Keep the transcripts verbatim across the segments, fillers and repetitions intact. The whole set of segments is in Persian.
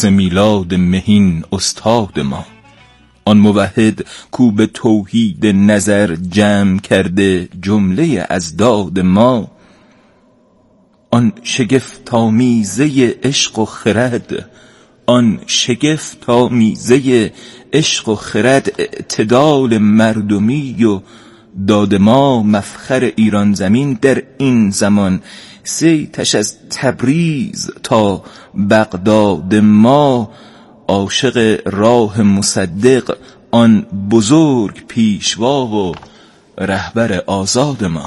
میلاد مهین استاد ما، آن موحد کو به توحید نظر جمع کرده جمله اضداد ما. آن شگفت آمیزه عشق و خرد، آن شگفت آمیزه عشق و خرد، اعتدال مردمی و داد ما. مفخر ایران زمین در این زمان، سیتش از تبریز تا بغداد ما. عاشق راه مصدق آن بزرگ پیشوا و رهبر آزاد ما.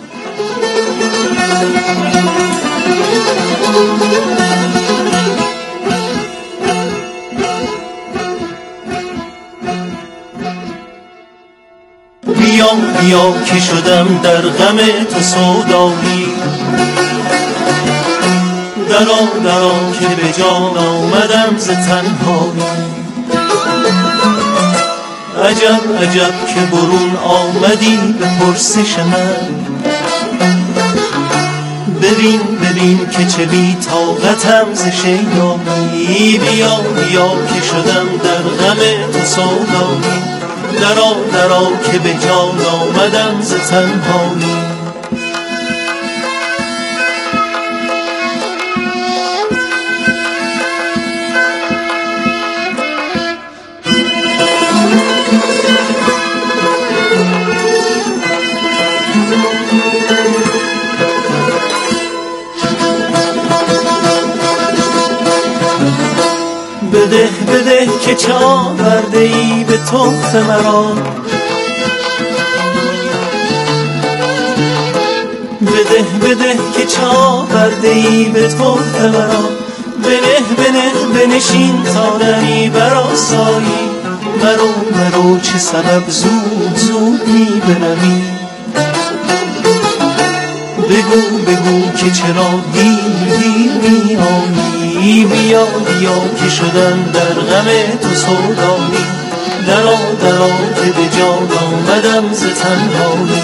بیا بیا که شدم در غم تو سودایی، درا درا که به جان آمدم ز تنهایی. عجب عجب که برون آمدی به پرسش من، ببین ببین که چه بی طاقتم ز شیدایی. بیا بیا که شدم در غم تو سودایی، درا درا که به جان آمدم ز تنهایی. بده بده که چه آورده ای به تحفه مرا، بده بده که چه آورده ای به تحفه مرا. بنه بنه بنشین تا نمی برآسایی، مرو مرو چه سبب زود زود می بروی. بگو بگو که چرا دیر دیر می آیی. بیا بیا که شدم در غم تو سودایی، درا درا که به جان آمدم ز تنهایی.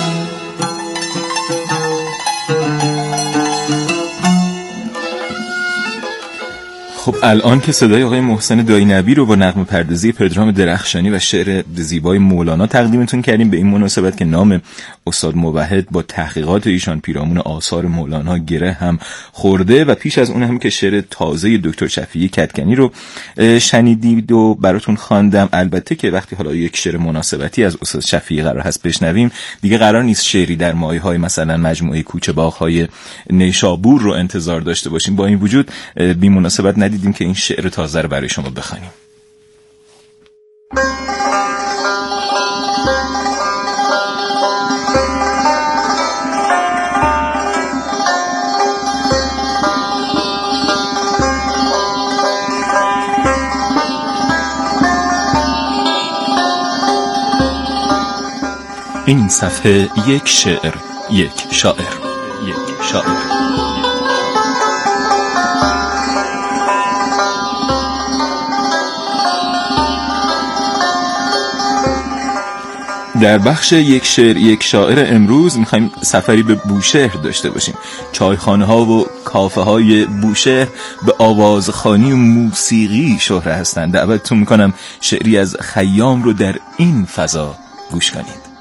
خب الان که صدای آقای محسن داینبی رو با نغمه پردازی پدرام درخشانی و شعر زیبای مولانا تقدیمتون کردیم، به این مناسبت که نام استاد موحد با تحقیقات ایشان پیرامون آثار مولانا گره هم خورده و پیش از اون هم که شعر تازه دکتر شفیعی کدکنی رو شنیدید و براتون خواندم. البته که وقتی حالا یک شعر مناسبتی از استاد شفیعی قرار هست بشنویم، دیگه قرار نیست شعری در مایه‌های مثلا مجموعه کوچه باغ‌های نیشابور رو انتظار داشته باشیم. با این وجود بی مناسبت ندیدیم که این شعر تازه رو برای شما بخوانیم. این صفحه یک شعر، یک شاعر، یک شاعر. در بخش یک شعر یک شاعر امروز میخوایم سفری به بوشهر داشته باشیم. چایخانه ها و کافه های بوشهر به آوازخوانی و موسیقی شهره هستند. دعوتتون میکنم شعری از خیام رو در این فضا گوش کنید.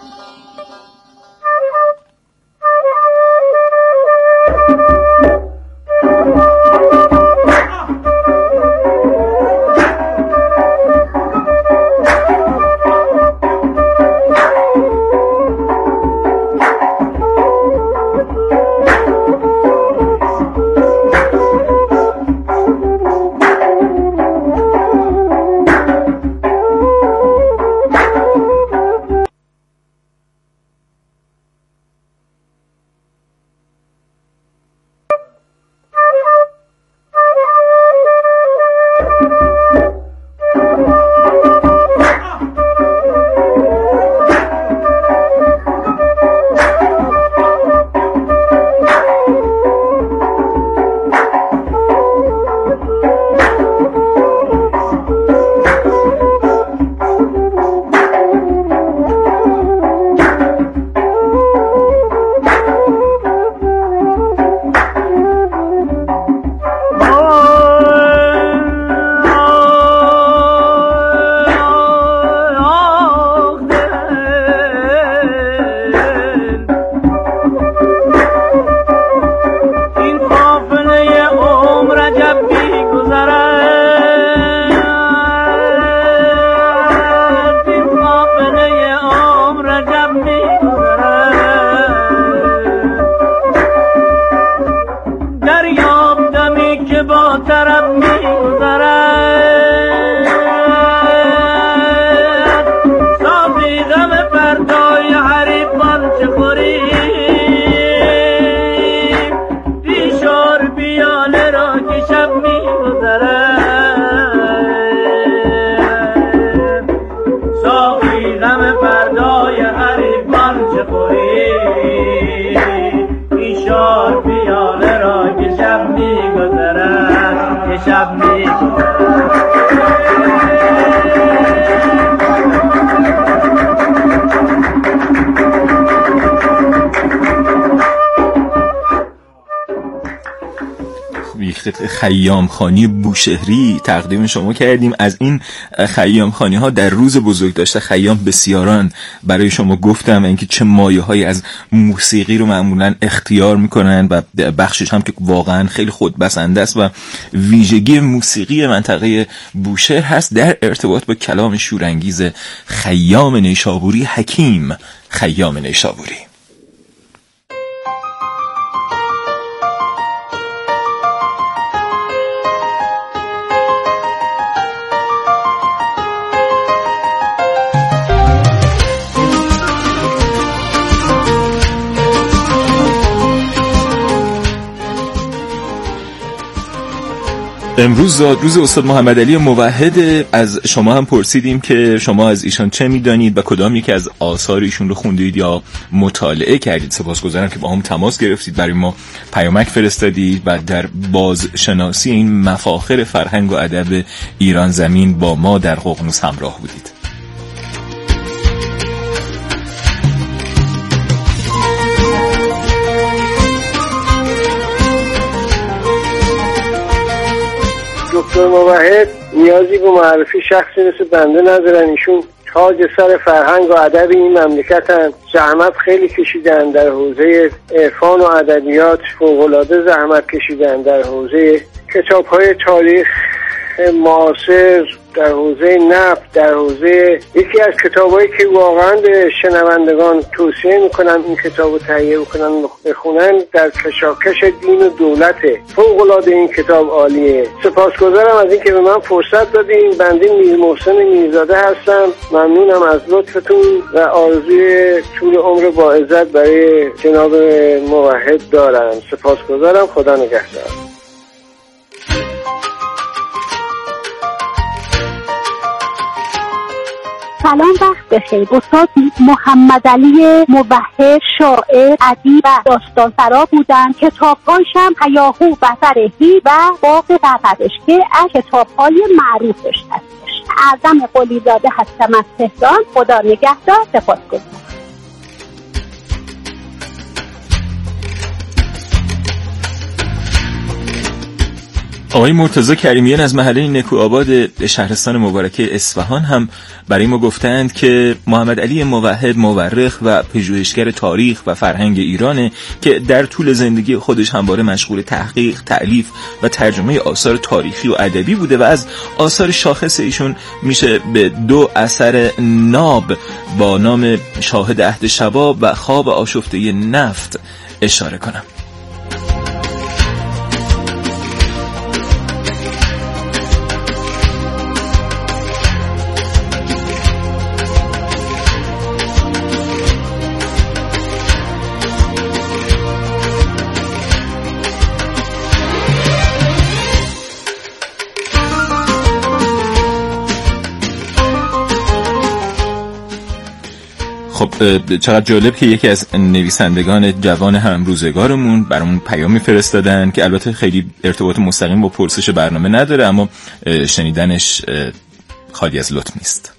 خیام خانی بوشهری تقدیم شما کردیم. از این خیام خانی ها در روز بزرگداشت خیام بسیاران برای شما گفتم، اینکه چه مایه هایی از موسیقی رو معمولا اختیار میکنن و بخشش هم که واقعا خیلی خودبسنده است و ویژگی موسیقی منطقه بوشهر هست در ارتباط با کلام شورانگیز خیام نیشابوری، حکیم خیام نیشابوری. امروز روز استاد محمد علی موحد. از شما هم پرسیدیم که شما از ایشان چه میدانید و کدام یکی از آثار ایشون رو خوندید یا مطالعه کردید. سپاسگزارم که با هم تماس گرفتید، برای ما پیامک فرستادید و در بازشناسی این مفاخر فرهنگ و ادب ایران زمین با ما در ققنوس همراه بودید. دکتر موحد نیازی به معرفی شخصی مثل بنده ندارن. ایشون تاج سر فرهنگ و ادب این مملکتن. زحمت خیلی کشیدن در حوزه عرفان و ادبیات، فوق‌العاده زحمت کشیدن در حوزه کتاب‌های تاریخ معاصر، در حوزه نفت، در حوزه یکی از کتابایی که واقعا به شنوندگان توصیه میکنم این کتابو تهیه بکنن بخونن، در کشاکش دین و دولت. فوق‌العاده این کتاب عالیه. سپاسگزارم از اینکه به من فرصت دادین. بنده میر محسن میرزاده هستم. ممنونم از لطفتون و آرزوی طول عمر با عزت برای جناب موحد دارم. سپاسگزارم. خدا نگهدار. سلام، وقت بخیر. استاد محمد علی موحد شاعر، ادیب و داستانسرا بودند. کتاب‌هایش هم هیاهو و فرهی و باغ قرقرش که از کتاب‌های معروفش هستش. اعظم قلیزاده هستم از تهران. خدا نگهدار. سپاسگزارم. آقای مرتضی کریمیان از محله نکوآباد شهرستان مبارکه اصفهان هم برای ما گفتند که محمد علی موحد مورخ و پژوهشگر تاریخ و فرهنگ ایرانه که در طول زندگی خودش همواره مشغول تحقیق، تألیف و ترجمه آثار تاریخی و ادبی بوده و از آثار شاخص ایشون میشه به دو اثر ناب با نام شاهد عهد شباب و خواب آشفته نفت اشاره کنم. خب چقدر جالب که یکی از نویسندگان جوان هم روزگارمون برامون پیامی فرستادن که البته خیلی ارتباط مستقیم با پرسش برنامه نداره، اما شنیدنش خالی از لطف نیست.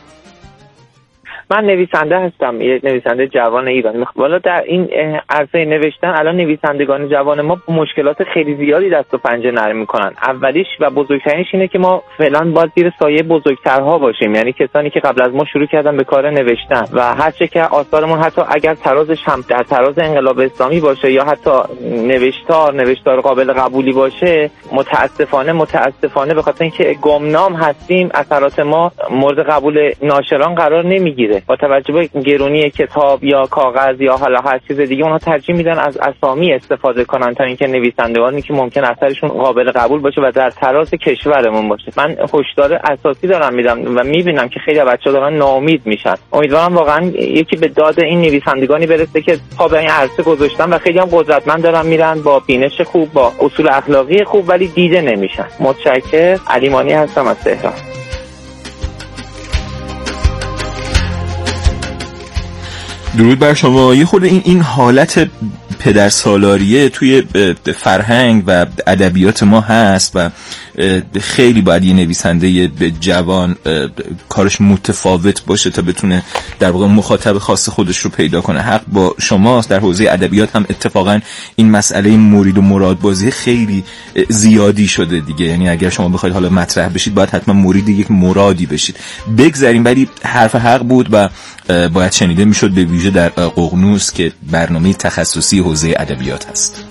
من نویسنده هستم، یه نویسنده جوان ایرانی. والا در این عرصه نوشتن الان نویسندگان جوان ما مشکلات خیلی زیادی دست و پنجه نرم میکنن. اولیش و بزرگترینش اینه که ما فعلا باید زیر سایه بزرگترها باشیم، یعنی کسانی که قبل از ما شروع کردن به کار نوشتن و هرچه که آثارمون حتی اگر ترازش هم در تراز انقلاب اسلامی باشه یا حتی نوشتار نوشتار قابل قبولی باشه، متاسفانه متاسفانه به خاطر اینکه گمنام هستیم اثرات ما مورد قبول ناشران قرار نمیگیره. با توجه به گرونی کتاب یا کاغذ یا حالا هر چیز دیگه، اونها ترجیح میدن از اسامی استفاده کنن تا اینکه نویسندگانی که ممکن اثرشون قابل قبول باشه و در تراز کشورمون باشه. من هشدار اساسی دارم میدم و میبینم که خیلی بچه‌ها دارن ناامید میشن. امیدوارم واقعا یکی به داد این نویسندگانی برسه که پا به این عرصه گذاشتن و خیلی هم قدرتمند دارن میرن با بینش خوب، با اصول اخلاقی خوب، ولی دیده نمیشن. متشکرم. علیمانی هستم از تهران. درود بر شما. یه خورده این این حالت پدرسالاریه توی فرهنگ و ادبیات ما هست و خیلی باید یه نویسنده جوان کارش متفاوت باشه تا بتونه در واقع مخاطب خاص خودش رو پیدا کنه. حق با شماست. در حوزه ادبیات هم اتفاقا این مسئله مرید و مراد بازی خیلی زیادی شده دیگه. یعنی اگر شما بخواید حالا مطرح بشید باید حتما مرید یک مرادی بشید. بگذاریم، ولی حرف حق بود و باید شنیده میشد، به ویژه در ققنوس که برنامه تخصصی حوزه ادبیات هست.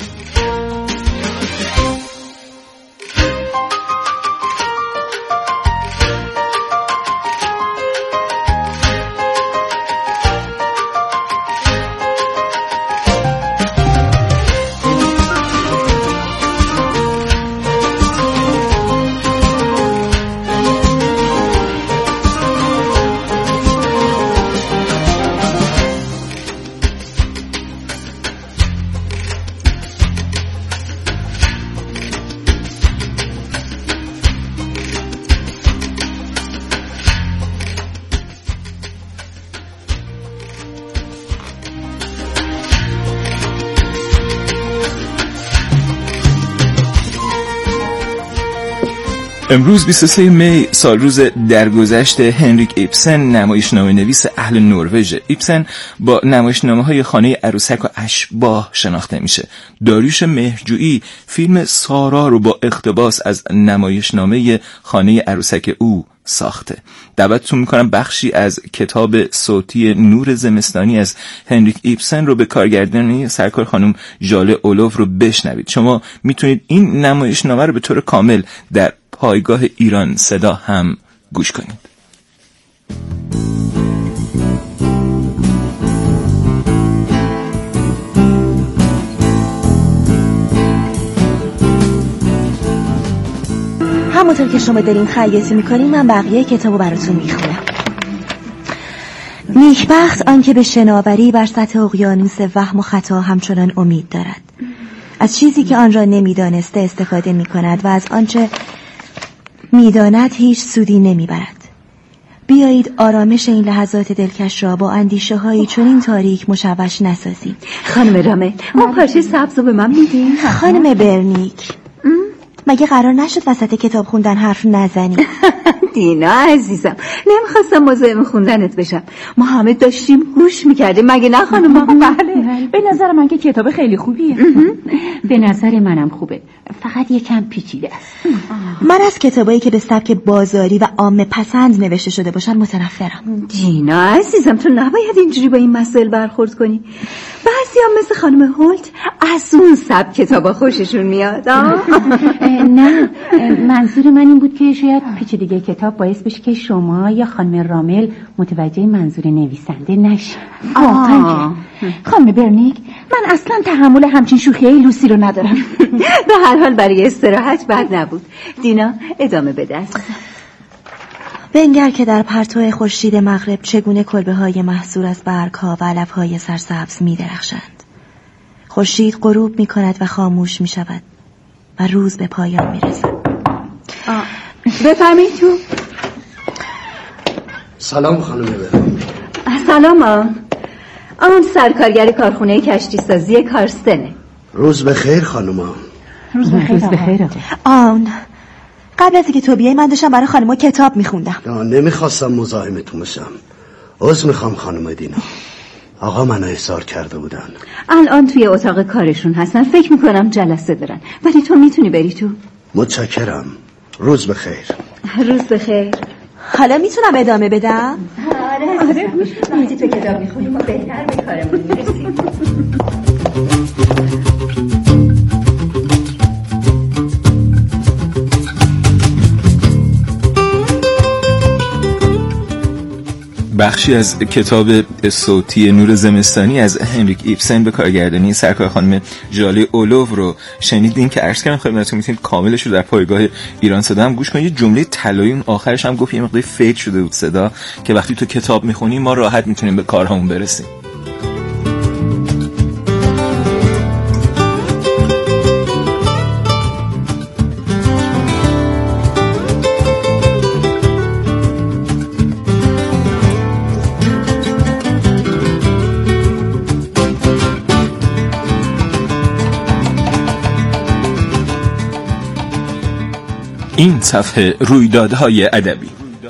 امروز بیست و سوم می سال روز درگذشت هنریک ایبسن، نمایشنامه نویس اهل نروژ. ایبسن با نمایشنامه های خانه عروسک و اشباح شناخته میشه. داریوش مهرجویی فیلم سارا رو با اقتباس از نمایشنامه خانه عروسک او ساخته. دعوتتون میکنم بخشی از کتاب صوتی نور زمستانی از هنریک ایبسن رو به کارگردانی سرکار خانم ژاله اولوف رو بشنوید. شما میتونید این نمایشنامه رو به طور کامل در پایگاه ایران صدا هم گوش کنید. همونطور که شما دارین خیاطی میکنین من بقیه کتابو براتون میخونم. نیکبخت آنکه به شناوری بر سطح اقیانوس وهم و خطا همچنان امید دارد. از چیزی که آن را نمیدانسته استفاده میکند و از آنچه میداند هیچ سودی نمیبرد. بیایید آرامش این لحظات دلکش را با اندیشه هایی چنین تاریک مشوش نسازیم. خانم رامه، اون پارچه سبز رو به من میدین؟ خانم برنیک، مگه قرار نشد وسط کتاب خوندن حرف نزنی؟ دینا عزیزم، نمیخواستم مزاحم خوندنت بشم. ما همه داشتیم گوش میکردیم، مگه نه خانم؟ بله، به نظر من که کتاب خیلی خوبیه. به نظر منم خوبه، فقط یکم پیچیده است. من از کتابایی که به سبک بازاری و عامه پسند نوشته شده باشن متنفرم. دینا عزیزم، تو نباید اینجوری با این مسائل برخورد کنی. بعضی هم مثل خانم هولت از اون سبک کتابا خوششون میاد. نه، منظور من این بود که شاید پیچیدگی کتاب باعث بشه که شما یا خانم رامل متوجه منظور نویسنده نشید. واقعا خانم برنیک، من اصلا تحمل همچین شوخیای لوسی رو ندارم. به هر حال برای استراحت بد نبود. دینا ادامه بده عزیزم. بنگر که در پرتو خورشید مغرب چگونه کلبه‌های محصور از برگ‌ها و علف‌های سرسبز می‌درخشند. خورشید غروب می‌کند و خاموش می‌شود و روز به پایان می‌رسد. بفرمایید تو. سلام خانم برنیک. سلام آن آن سرکارگر کارخونه کشتی سازی کارستنه. روز بخیر خانوما. روز بخیر. آن قبل از اینکه تو بیای من داشتم برای خانم‌ها کتاب می‌خوندم. نمیخواستم مزاحمتون بشم. عذر میخوام خانم دینا. آقا منو احضار کرده بودن. الان توی اتاق کارشون هستن، فکر میکنم جلسه دارن، ولی تو میتونی بری تو. متشکرم. روز بخیر. روز بخیر. حالا میتونم ادامه بدم؟ آره آره وقتی تو کتاب میخونی ما بهتر به کارمون میرسیم. بخشی از کتاب صوتی نور زمستانی از هنریک ایبسن به کارگردانی سرکار خانم ژاله اولوف رو شنیدین که عرض کردم خدمتتون میتونید کاملش رو در پایگاه ایران صدا هم گوش کنید. یه جمله طلایی اون آخرش هم گفت یه مقدار فیت شده بود صدا که وقتی تو کتاب میخونیم ما راحت میتونیم به کارهامون برسیم. این صفحه رویدادهای ادبی.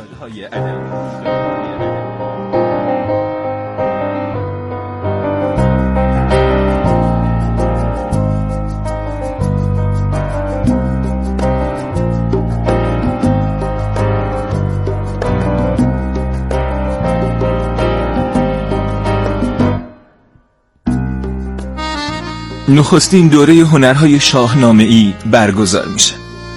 نخستین دوره هنرهای شاهنامه‌ای برگزار میشه.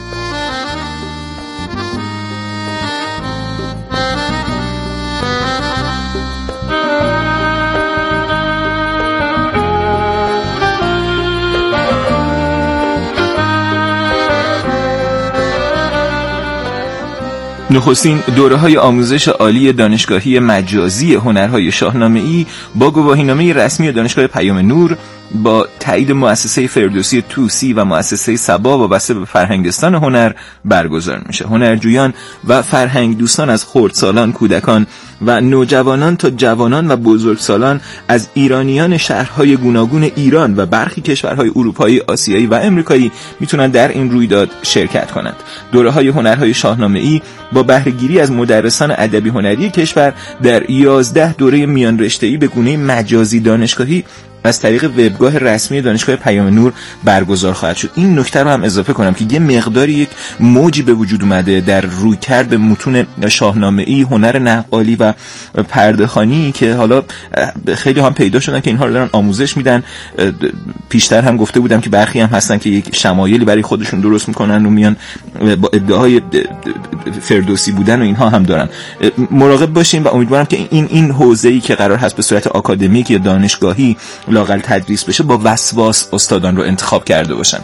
نخستین دوره‌های آموزش عالی دانشگاهی مجازی هنرهای شاهنامه‌ای با گواهینامه رسمی دانشگاه پیام نور با تایید مؤسسه فردوسی طوسی و مؤسسه صبا وابسته به فرهنگستان هنر برگزار میشه. هنرجویان و فرهنگ دوستان از خردسالان، کودکان و نوجوانان تا جوانان و بزرگسالان از ایرانیان شهرهای گوناگون ایران و برخی کشورهای اروپایی، آسیایی و امریکایی میتونن در این رویداد شرکت کنند. دوره‌های هنرهای شاهنامه‌ای با بهره‌گیری از مدرسان ادبی هنری کشور در یازده دوره میان رشته‌ای به گونه مجازی دانشگاهی از طریق وبگاه رسمی دانشگاه پیام نور برگزار خواهد شد. این نکته رو هم اضافه کنم که یه مقداری یک موجی به وجود اومده در رویکرد متون شاهنامه‌ای، هنر نقالی و پرده‌خوانی که حالا خیلی هم پیدا شدن که اینها رو دارن آموزش میدن. پیشتر هم گفته بودم که برخی هم هستن که یک شمایلی برای خودشون درست میکنن و میان با ادعای فردوسی بودن و اینها هم دارن. مراقب باشین و امیدوارم که این این حوزه‌ای که قرار هست به صورت آکادمیک یا دانشگاهی لااقل تدریس بشه با وسواس استادان رو انتخاب کرده باشن.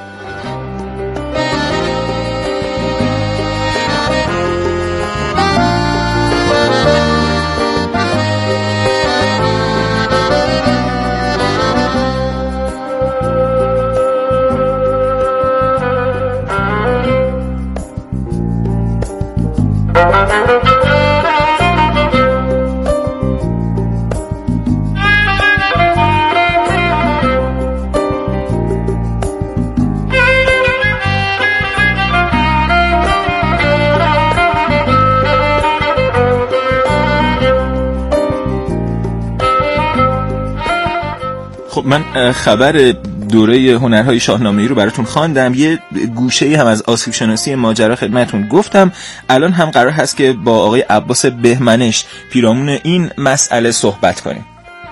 خب من خبر دوره هنرهای شاهنامه‌ای رو براتون خواندم، یه گوشه‌ای هم از آسیب شناسی ماجرا خدمتتون گفتم. الان هم قرار هست که با آقای عباس بهمنش پیرامون این مسئله صحبت کنیم.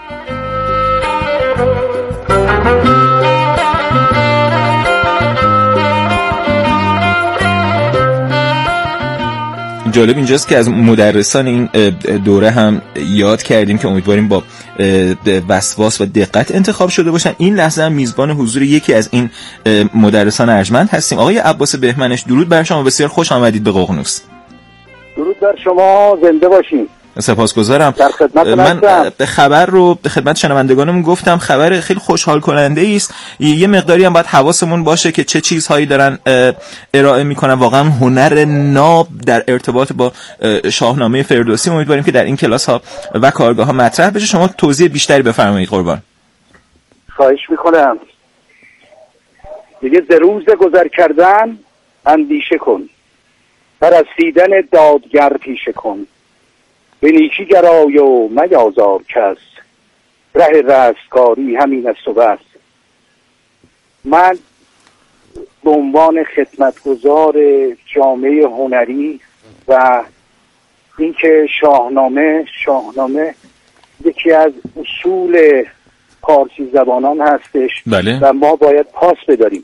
جالب اینجاست که از مدرسان این دوره هم یاد کردیم که امیدواریم با وسواس و دقت انتخاب شده باشن. این لحظه هم میزبان حضور یکی از این مدرسان ارجمند هستیم. آقای عباس بهمنش، درود بر شما، بسیار خوش آمدید به ققنوس. درود بر شما، زنده باشین. سپاسگزارم. در خدمت من خبر رو به خدمت شنوندگانمون گفتم، خبر خیلی خوشحال کننده است. یه مقداری هم باید حواسمون باشه که چه چیزهایی دارن ارائه میکنن. واقعا هنر ناب در ارتباط با شاهنامه فردوسی امیدواریم که در این کلاس ها و کارگاه ها مطرح بشه. شما توضیح بیشتری بفرمایید قربان. خواهش میکنم. دیگه ز روز گذر کردن اندیشه کن، پرستیدن دادگر پیشه کن، به نیکی گرای و میازار کس، ره رستگاری همین است و بس. من به عنوان خدمتگزار جامعه هنری و اینکه شاهنامه شاهنامه یکی از اصول پارسی زبانان هستش، بله. و ما باید پاس بداریم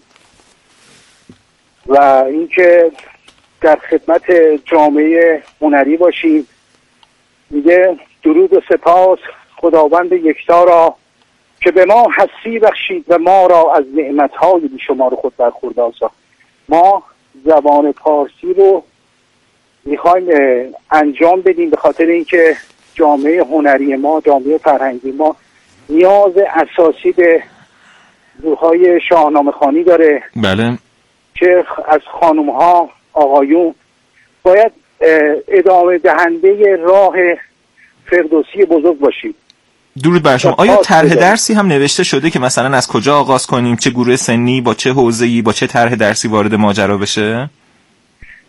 و اینکه در خدمت جامعه هنری باشیم. میگه درود و سپاس خداوند یکتا را که به ما هستی بخشید و ما را از نعمتهای بیشمار خود برخوردار ساخت. ما زبان پارسی رو میخوایم انجام بدیم به خاطر اینکه جامعه هنری ما، جامعه فرهنگی ما نیاز اساسی به روح‌های شاهنامه خوانی داره. بله. که از خانم‌ها، آقایون باید ادامه دهنده راه فردوسی بزرگ باشیم. درود بر شما. آیا طرح درسی هم نوشته شده که مثلا از کجا آغاز کنیم، چه گروه سنی، با چه حوزه‌ای، با چه طرح درسی وارد ماجرا بشه؟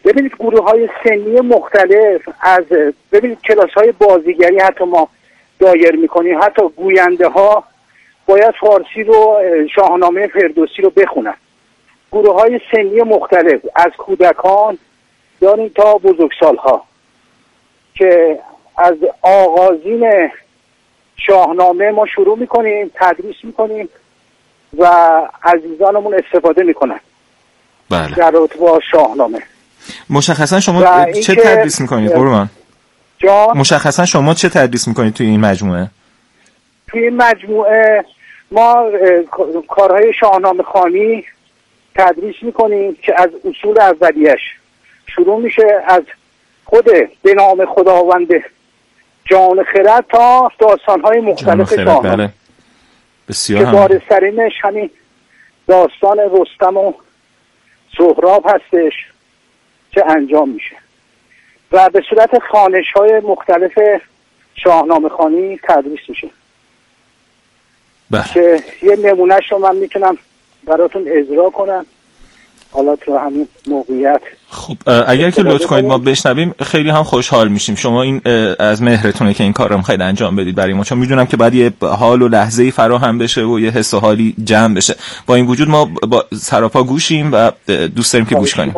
ببینید گروه های سنی مختلف از ببینید کلاس های بازیگری حتی ما دایر میکنیم، حتی گوینده ها باید فارسی رو شاهنامه فردوسی رو بخونن. گروه های سنی مختلف از کودکان داریم تا بزرگسالها که از آغازین شاهنامه ما شروع میکنیم، تدریس میکنیم و عزیزانمون استفاده میکنن. بله. در رابطه با شاهنامه. مشخصا شما چه تدریس میکنید قربان؟ جان؟ مشخصا شما چه تدریس میکنید توی این مجموعه؟ توی این مجموعه ما کارهای شاهنامه خوانی تدریس میکنیم که از اصول اولیش شروع میشه، از خود به نام خداوند جان خرد تا داستانهای مختلف شاهنامه. بله. بسیار که بارسترینش همین داستان رستم و سهراب هستش که انجام میشه و به صورت خوانش های مختلف شاهنامه خوانی تدریس میشه. بله. که یه نمونهش رو من میتونم براتون اجرا کنم حالا تو همین موقعیت. خب اگر که لطف کنید ما بشنویم خیلی هم خوشحال میشیم. شما این از مهرتونه که این کار رو میخواید انجام بدید برای ما، چون میدونم که بعد یه حال و لحظه‌ای فراهم بشه و یه حس و حالی جمع بشه. با این وجود ما با سراپا گوشیم و دوست داریم که گوش کنیم.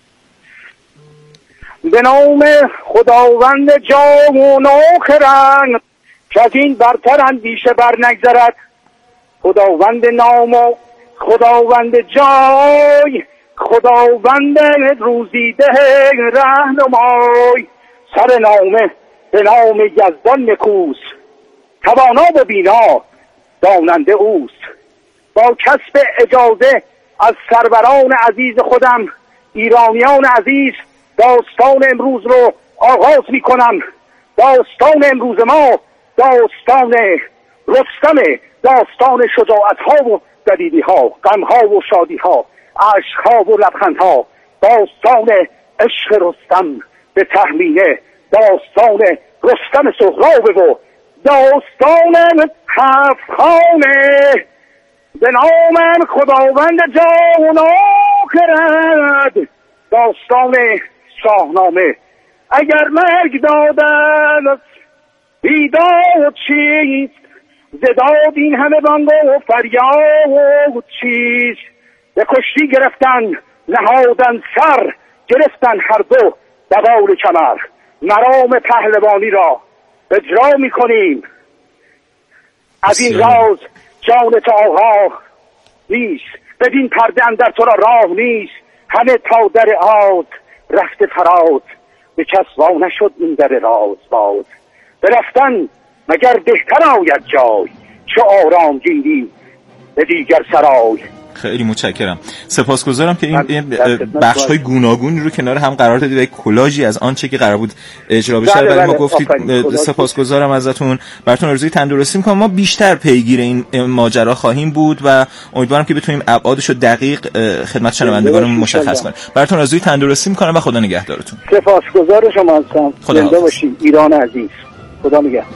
به نام خداوند جان و خرد که از این برتر اندیشه بر نگذرد، خداوند نام و خداوند جای، خداوند روزیده رهنمای، سر نامه به نام یزدان نکوس، توانا و بینا داننده اوست. با کسب اجازه از سروران عزیز خودم ایرانیان عزیز داستان امروز رو آغاز می کنم. داستان امروز ما داستان رستم، داستان شجاعت ها و دلیری ها، غم ها و شادی ها، عشق ها و لبخند ها، داستان عشق رستم به تهمینه، داستان رستم سهراب و داستان هفت خانه. به نام خداوند جان و خرد، داستان شاهنامه. اگر مرگ دادن بیداد چیست، زداد این همه بانگ و فریاد چیست. به کشتی گرفتن نهادن سر، گرفتن هر دو دوال کمر. مرام پهلوانی را اجرا می کنیم، از این راز جان تا آقا نیست، بدین پرده اندر تو را راه نیست. همه تا در آز رفت فراز، به کس وا نشد این در راز باز. برفتن مگر بهتر آید جای، چه آرام گیری به دیگر سرای. خیلی متشکرم، سپاسگزارم که این بخش های گوناگونی رو کنار هم قرار دادید و یک کلاژی از آنچه که قرار بود اجرا بشه بله برای بله ما گفتید. سپاسگزارم ازتون، براتون آرزوی تندرستی میکنم. ما بیشتر پیگیر این ماجرا خواهیم بود و امیدوارم که بتونیم ابعادش رو دقیق خدمت شنوندگانمون مشخص کنیم. براتون آرزوی تندرستی میکنم و خدا نگهدارتون. سپاسگزار شما هستم. زنده باشید ایران عزیز. خدا نگهدار.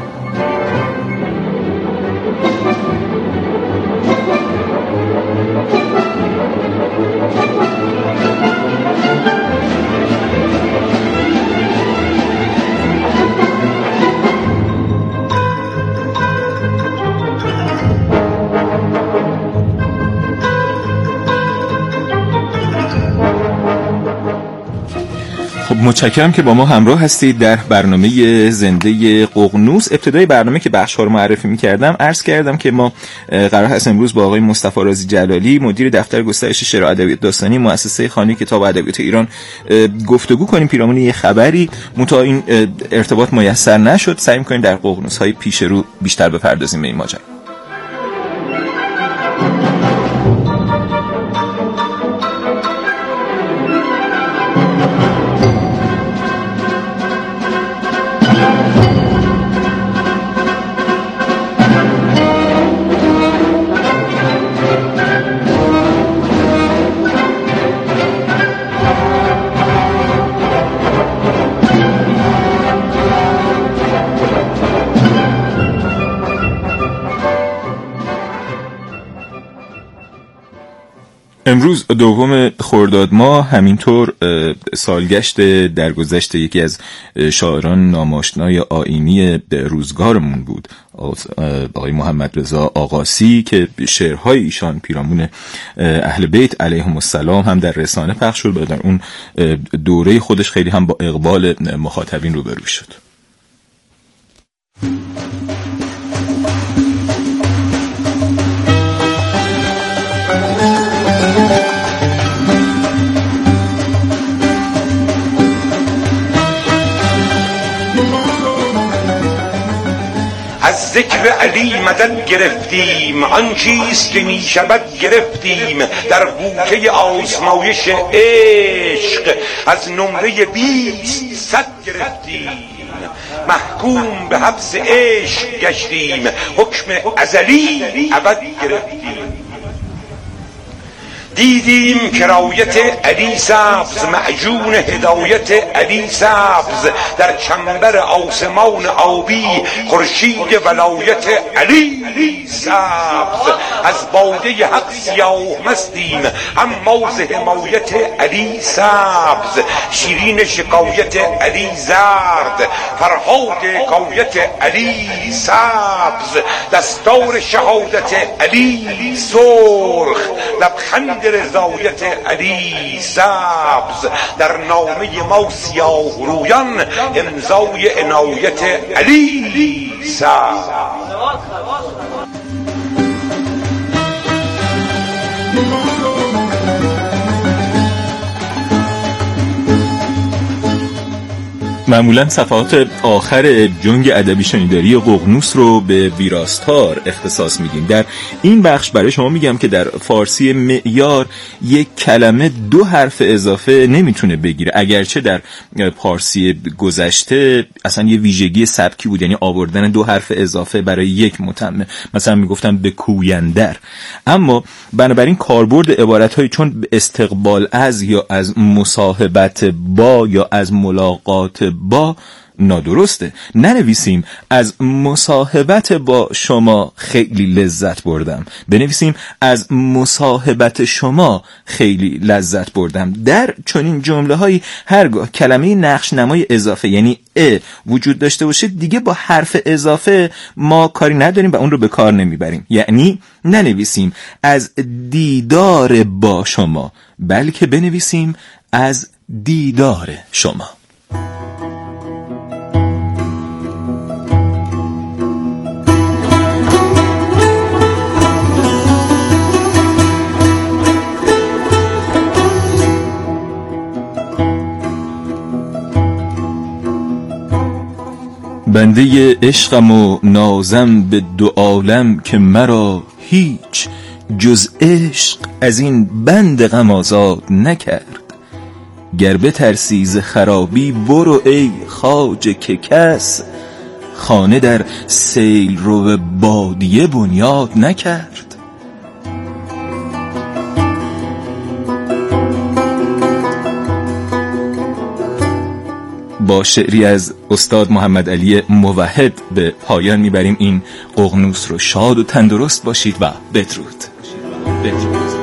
متشکرم که با ما همراه هستید در برنامه زنده ققنوس. ابتدای برنامه که بخش‌ها رو معرفی می‌کردم عرض کردم که ما قرار هست امروز با آقای مصطفی رازی جلالی مدیر دفتر گسترش شعر و ادبیات داستانی مؤسسه خانه کتاب و ادبیات ایران گفتگو کنیم پیرامون یه خبری. متا این ارتباط میسر نشد، سعی می‌کنیم در ققنوس‌های پیش رو بیشتر بپردازیم به این ماجرا. امروز دوم خرداد ماه، همینطور سالگشت درگذشت یکی از شاعران ناماشنای آیینی روزگارمون بود، آقای محمد رضا آقاسی، که شعرهای ایشان پیرامون اهل بیت علیهم السلام هم در رسانه پخش شد و در اون دوره خودش خیلی هم با اقبال مخاطبین روبرو شد. از ذکر علی مدد گرفتیم، آن چیز که می شود گرفتیم، در بوته آزمایش عشق از نمره بیست صد گرفتیم، محکوم به حبس عشق گشتیم، حکم ازلی ابد گرفتیم. دیدیم که رایت علی سبز، معجون هدایت علی سبز، در چنبر آسمان آبی خورشید ولایت علی سبز. از باده حق سیاه مستیم، اما ز حمایت علی سبز، شیرین شکایت علی زرد، فرهاد حکایت علی سبز، دستار شهادت علی سرخ، لبخند رضایت علی سبز، در نامه ما سیاه رویان امضای عنایت علی سبز. معمولا صفحات آخر جنگ ادبی شنیداری ققنوس رو به ویراستار اختصاص میدیم. در این بخش برای شما میگم که در فارسی معیار یک کلمه دو حرف اضافه نمیتونه بگیره، اگرچه در پارسی گذشته اصلا یه ویژگی سبکی بود، یعنی آوردن دو حرف اضافه برای یک متمم. مثلا میگفتن به کویندر. اما بنابراین کاربرد عبارت‌های چون استقبال از یا از مصاحبت با یا از ملاقات با نادرسته. ننویسیم از مصاحبت با شما خیلی لذت بردم، بنویسیم از مصاحبت شما خیلی لذت بردم. در چنین جمله هایی هرگاه کلمه نقش نمای اضافه یعنی ا وجود داشته باشه، دیگه با حرف اضافه ما کاری نداریم و اون رو به کار نمیبریم. یعنی ننویسیم از دیدار با شما، بلکه بنویسیم از دیدار شما. بنده عشقم و نازم به دو عالم، که مرا هیچ جز عشق از این بند غم آزاد نکرد. گر بترسی ز خرابی برو ای خواجه، که کس خانه در سیل رو بادیه بنیاد نکرد. با شعری از استاد محمد علی موحد به پایان میبریم این ققنوس رو. شاد و تندرست باشید و بدرود. بدرود.